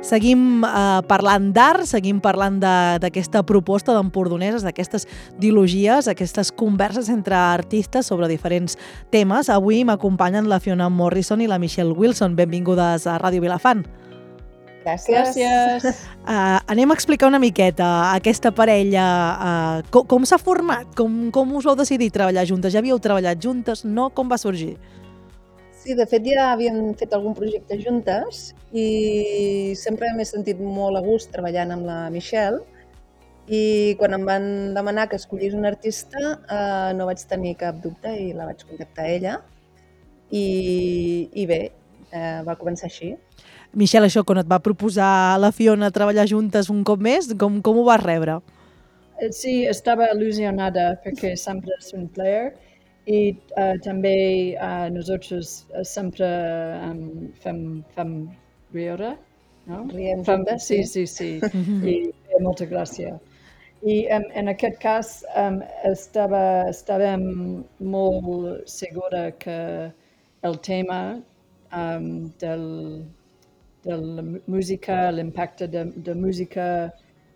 Seguim parlant d'art, seguim parlant d'aquesta proposta d'empordoneses, d'aquestes dilogies, aquestes converses entre artistes sobre diferents temes. Avui m'acompanyen la Fiona Morrison i la Michelle Wilson. Benvingudes a Ràdio Vilafant. Gràcies. Anem a explicar una miqueta aquesta parella, com s'ha format, com us vau decidir treballar juntes? Ja havíeu treballat juntes, no? Com va sorgir? Sí, de fet ja havíem fet algun projecte juntes i sempre m'he sentit molt a gust treballant amb la Michelle i quan em van demanar que escollís un artista no vaig tenir cap dubte i la vaig contactar a ella i bé, va començar així. Michelle, això, quan et va proposar la Fiona treballar juntes un cop més, com ho vas rebre? Sí, estava il·lusionada perquè sempre és un plaer i també nosaltres sempre fem riure, no? Riem juntes, sí. I molta gràcia. I en aquest cas estàvem molt segura que el tema de la música, l'impacte de música,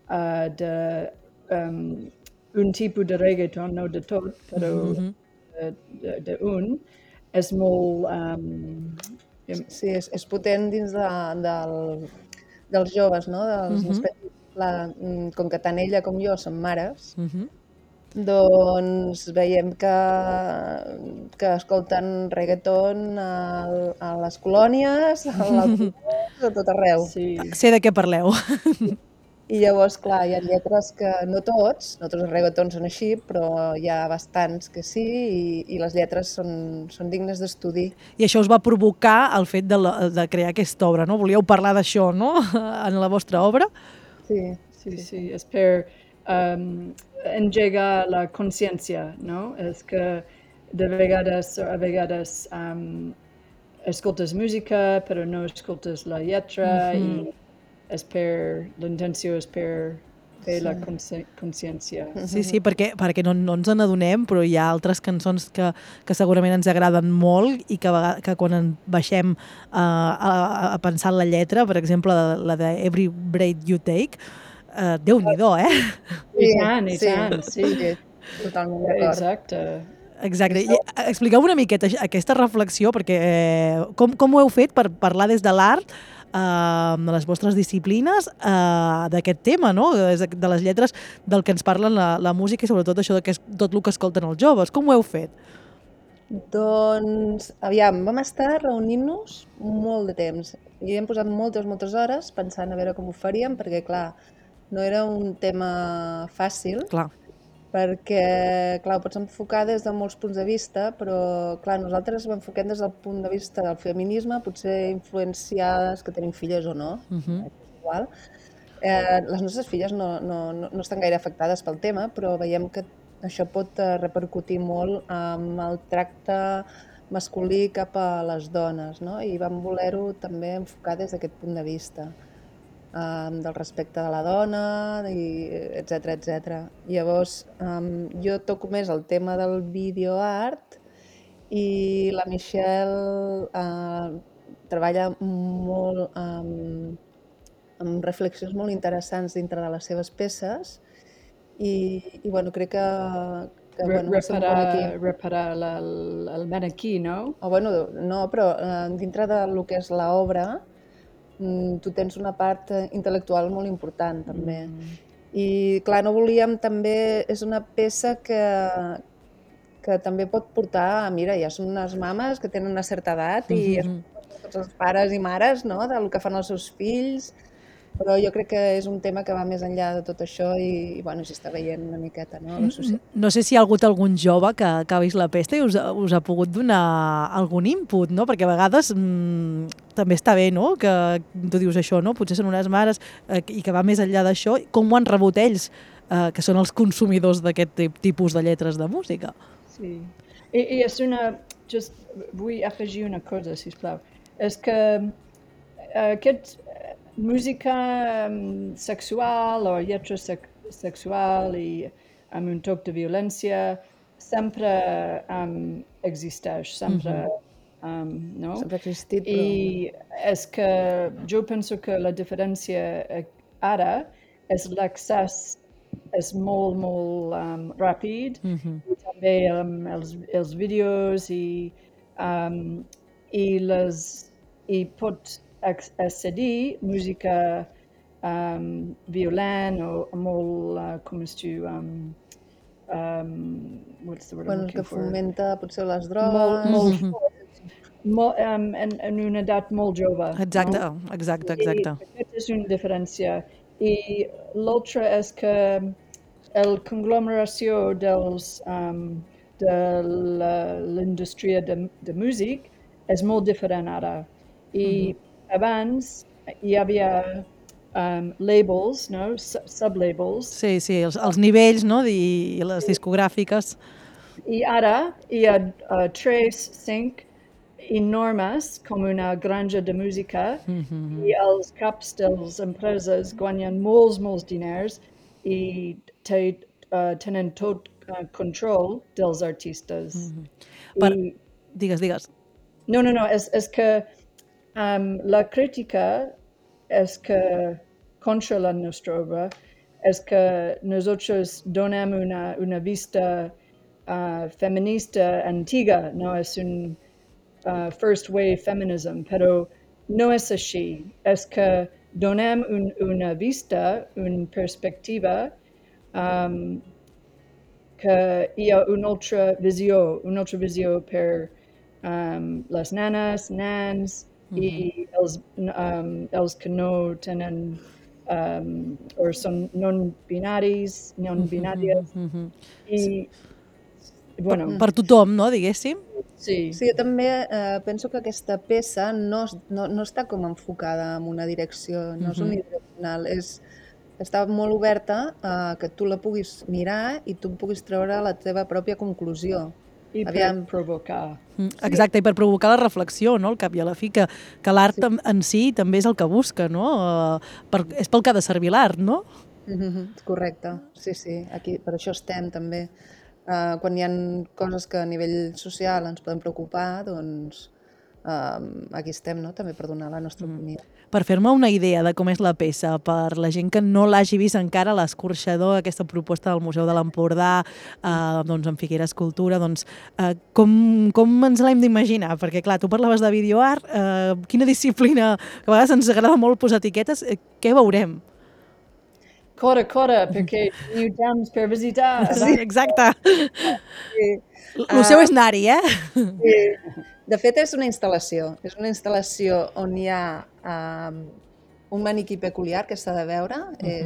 un tipus de reggaeton, no de tot, però d'un, és molt... Sí, és potent dins dels joves, no? Dels petits. Com que tant ella com jo som mares, doncs veiem que escolten reggaeton a les colònies, a tot arreu. Sí. Sé de què parleu. I llavors, clar, hi ha lletres que no tots els reggaetons són així, però hi ha bastants que sí i les lletres són dignes d'estudi. I això us va provocar el fet de crear aquesta obra, no? Volíeu parlar d'això, no?, en la vostra obra? Sí. És per engegar la consciència, no? És que a vegades escoltes música, però no escoltes la lletra i l'intenció és per fer la consciència. Sí, perquè no ens n'adonem, però hi ha altres cançons que segurament ens agraden molt i que quan baixem a pensar en la lletra, per exemple, la de Every Breath You Take, Déu-n'hi-do, I tant, sí. Totalment d'acord. Exacte. I expliqueu una miqueta aquesta reflexió, perquè com ho heu fet per parlar des de l'art, de les vostres disciplines, d'aquest tema, no? De les lletres del que ens parlen la música i sobretot això de tot el que escolten els joves. Com ho heu fet? Doncs, aviam, vam estar reunint-nos molt de temps i hem posat moltes hores pensant a veure com ho faríem, perquè clar, no era un tema fàcil. Clar. Perquè, clar, ho pots enfocar des de molts punts de vista, però, clar, nosaltres ho enfoquem des del punt de vista del feminisme, potser influenciades, que tenim filles o no, és igual. Les nostres filles no estan gaire afectades pel tema, però veiem que això pot repercutir molt amb el tracte masculí cap a les dones, no? I vam voler-ho també enfocar des d'aquest punt de vista. Del respecte de la dona, etc. Llavors, jo toco més el tema del videoart i la Michelle treballa molt amb reflexions molt interessants dintre de les seves peces i bueno, crec que reparar el maniquí, no? No, però dintre del que és l'obra tu tens una part intel·lectual molt important, també. I, clar, no volíem també... És una peça que també pot portar... Mira, ja són unes mames que tenen una certa edat i tots els pares i mares, no?, del que fan els seus fills, però jo crec que és un tema que va més enllà de tot això i bueno, s'està veient una miqueta, no?, la societat. No sé si hi ha hagut algun jove que ha vist la pesta i us ha pogut donar algun input, no? Perquè a vegades també està bé, no?, que tu dius això, no?, potser són unes mares i que va més enllà d'això. Com ho han rebut ells, que són els consumidors d'aquest tipus de lletres de música? Sí. I és vull afegir una cosa, sisplau. És que aquest música sexual o lletra sexual i amb un toc de violència sempre existeix, sempre no? Sempre ha existit, però... I és que jo penso que la diferència ara és l'accés és molt, molt ràpid i també els vídeos i pot accedir música violent o molt, com es diu, what's the word I'm Bueno, looking que for? fomenta potser les Molt, drogues... molt fort, en una edat molt jove. Exacte, No? exacte, I exacte. aquesta és una diferència. I l'altra és que el conglomeració de l'indústria de músic és molt diferent ara. I abans hi havia labels, no? Sublabels. Sí, sí, els nivells, no?, i les discogràfiques. I ara hi ha 3, 5 enormes, com una granja de música, i els caps de les empreses guanyen molts diners i tenen tot control dels artistes. I, Digues. no, és que la crítica es que contra la nuestra obra es que nosotros donem una vista feminista antigua, no es un first wave feminism, pero no es así. Es que donem una vista, una perspectiva que hi ha una altra visió per les nanes, nans i els que no tenen o són non-binàries. I, bueno, Per tothom, no?, diguéssim. sí. Sí, jo també penso que aquesta peça no està com enfocada en una direcció, no és unidireccional, està molt oberta a que tu la puguis mirar i tu puguis treure la teva pròpia conclusió. I per provocar. Exacte, i per provocar la reflexió, no?, al cap i a la fi, que l'art en si també és el que busca, no? És pel que ha de servir l'art, no? Correcte, sí, aquí per això estem també. Quan hi ha coses que a nivell social ens poden preocupar, doncs aquí estem, no?, també per donar la nostra opinió. Per fer-me una idea de com és la peça, per la gent que no l'hagi vist encara, l'Escorxador, aquesta proposta del Museu de l'Empordà, doncs en Figueres Cultura, doncs com ens l'hem d'imaginar? Perquè clar, tu parlaves de videoart, quina disciplina, que a vegades ens agrada molt posar etiquetes, què veurem? Corre, perquè teniu temps per visitar. Sí, exacte. Sí. El seu és anar-hi, Sí. De fet, és una instal·lació on hi ha un maniquí peculiar que s'ha de veure.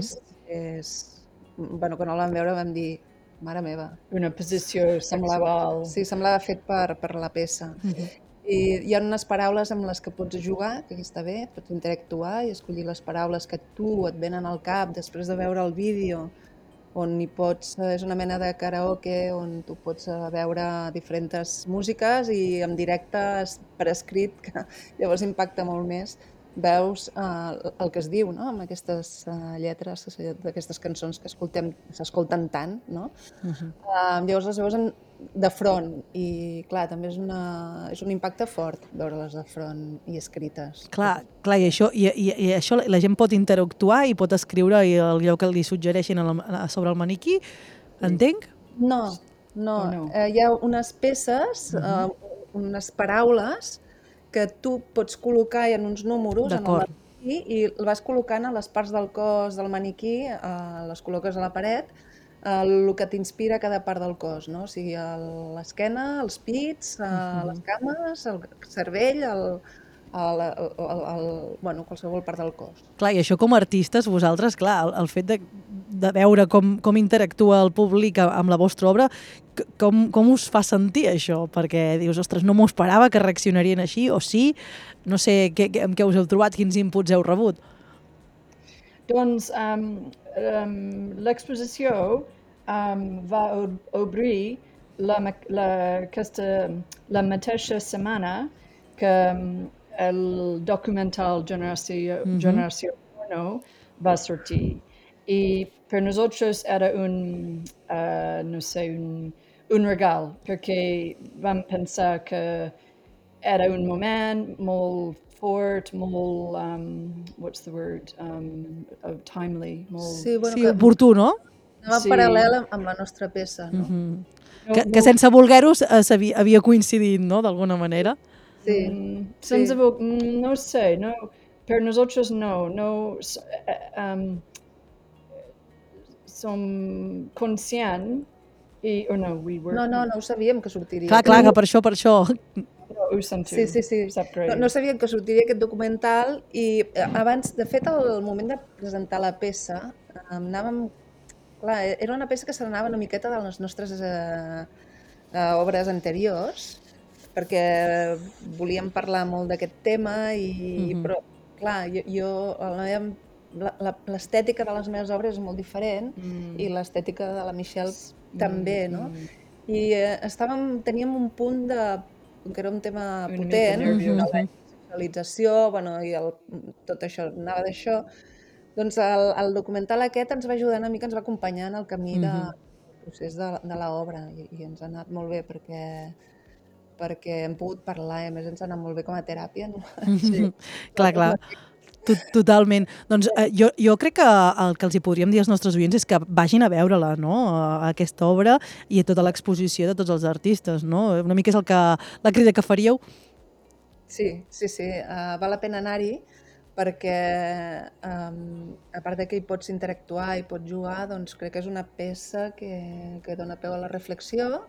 Bueno, quan el vam veure vam dir, mare meva. Una posició sexual. Sí, semblava fet per la peça. I hi ha unes paraules amb les que pots jugar, que aquí està bé, pots interactuar i escollir les paraules que tu et venen al cap després de veure el vídeo, on hi pots, és una mena de karaoke on tu pots veure diferents músiques i en directe per escrit, que llavors impacta molt més. Veus el que es diu, no?, amb aquestes lletres d'aquestes cançons que s'escolten tant, no? Llavors les veus de front i clar, també és un impacte fort veure-les de front i escrites. Clar, i això la gent pot interactuar i pot escriure allò que li suggereixin sobre el maniquí, entenc? No. Hi ha unes peces, unes paraules que tu pots col·locar en uns números en el maniquí i el vas col·locant a les parts del cos del maniquí, les col·loques a la paret, el que t'inspira cada part del cos, no? O sigui, l'esquena, els pits, les cames, el cervell, bueno, qualsevol part del cos. Clar, i això com a artistes, vosaltres, clar, el fet de veure com interactua el públic amb la vostra obra, com us fa sentir això? Perquè dius, ostres, no m'ho esperava que reaccionarien així, o sí, no sé amb què us heu trobat, quins inputs heu rebut. Doncs l'exposició va obrir la mateixa setmana que el documental Generació Porno va sortir. I per nosaltres era un regal, perquè vam pensar que era un moment molt fort, molt, what's the word, timely, molt... Sí, bueno, Sí, oportú, no? anava Sí. paral·lel amb la nostra peça, no? Que sense voler-ho havia coincidit, no?, d'alguna manera. Sí, Sense sí. no sé, no, per nosotros no, som conscient i, no, we were... No ho sabíem que sortiria. Clar, que per això. No, ho sento. Sí. Sap greu. No sabíem que sortiria aquest documental i abans, de fet, al moment de presentar la peça, anàvem... Clar, era una peça que s'anava una miqueta de les nostres obres anteriors, perquè volíem parlar molt d'aquest tema, però, clar, l'estètica de les meves obres és molt diferent i l'estètica de la Michelle també, no? I teníem un punt que era un tema Una mica potent, nerviosa. la sexualització, bueno, i tot això, anava d'això. Doncs el documental aquest ens va ajudar una mica, ens va acompanyar en el camí del procés de l'obra i ens ha anat molt bé perquè hem pogut parlar i a més ens ha anat molt bé com a teràpia. No? Sí. Clar. Totalment. Doncs jo crec que el que els hi podríem dir als nostres oients és que vagin a veure-la, no?, aquesta obra i a tota l'exposició de tots els artistes, no? Una mica és la crida que faríeu. Sí. Val la pena anar-hi perquè a part que hi pots interactuar i pots jugar, doncs crec que és una peça que dona peu a la reflexió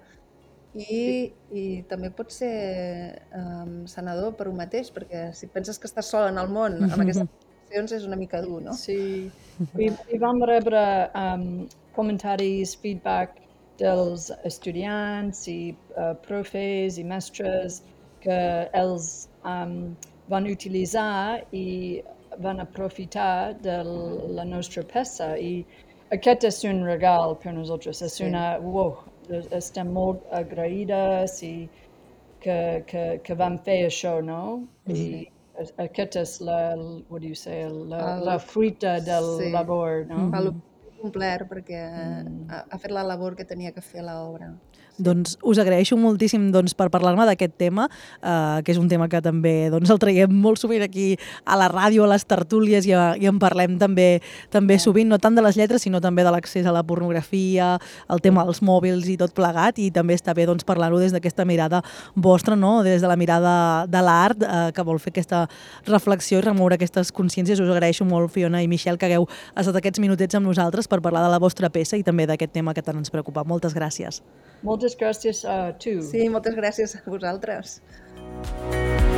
i també pot ser sanador per un mateix, perquè si penses que estàs sol en el món amb aquestes reflexions és una mica dur, no? Sí, i vam rebre comentaris, feedback dels estudiants i profes i mestres que els van utilitzar i van aprofitar de la nostra peça i aquest és un regal per nosaltres, és estem molt agraïdes i que vam fer això, no? I aquest és la fruita del labor, no? El complet perquè ha fet la labor que tenia que fer l'obra. Doncs us agraeixo moltíssim per parlar-me d'aquest tema, que és un tema que també el traiem molt sovint aquí a la ràdio, a les tertúlies, i en parlem també sovint, no tant de les lletres, sinó també de l'accés a la pornografia, el tema dels mòbils i tot plegat, i també està bé parlar-ho des d'aquesta mirada vostra, no?, des de la mirada de l'art, que vol fer aquesta reflexió i remoure aquestes consciències. Us agraeixo molt, Fiona i Michelle, que hagueu estat aquests minutets amb nosaltres per parlar de la vostra peça i també d'aquest tema que tant ens preocupa. Moltes gràcies. Moltes gràcies a tu. Sí, moltes gràcies a vosaltres.